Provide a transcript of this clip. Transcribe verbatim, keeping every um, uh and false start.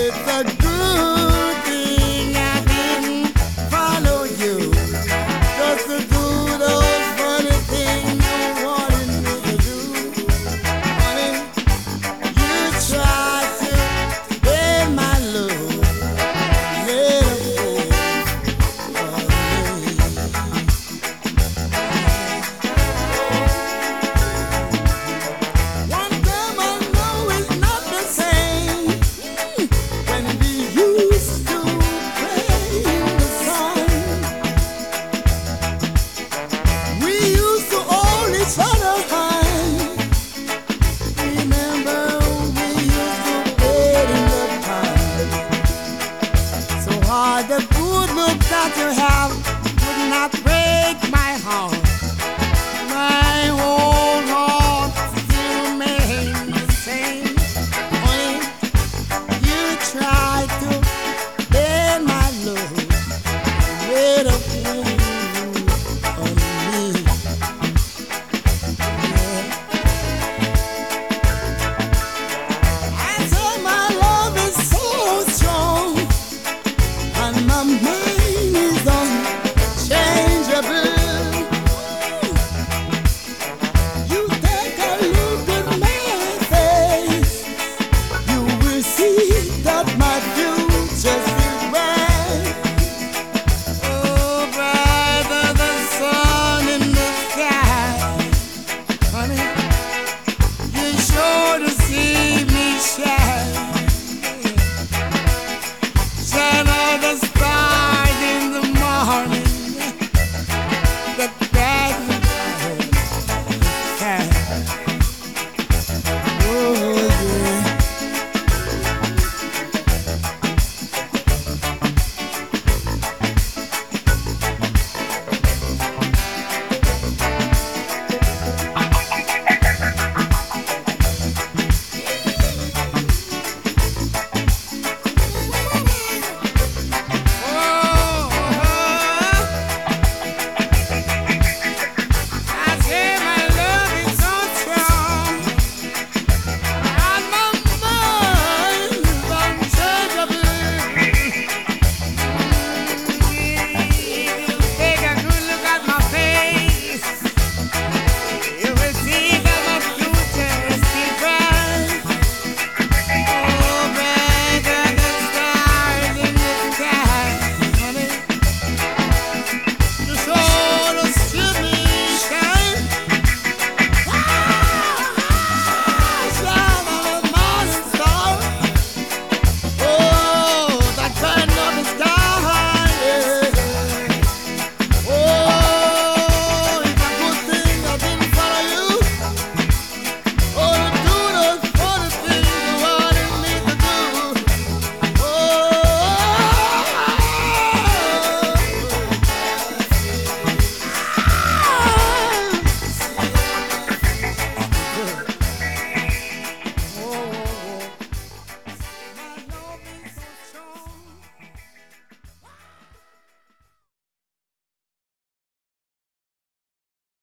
It's a good thing I didn't follow you. Just to do those funny things you wanted me to do. Honey, you tried to bend my love. Yeah, one time I know it's not the same when we used to play in the sun. We used to hold each other high. Remember we used to bed in the pine. So hard the good look that you have would not break my heart. My whole heart still remains the same. Honey, you tried to bend my love, made a fool of me. Yeah. I said my love is so strong, and my mind is unchangeable. You take a look at my face, you will see that my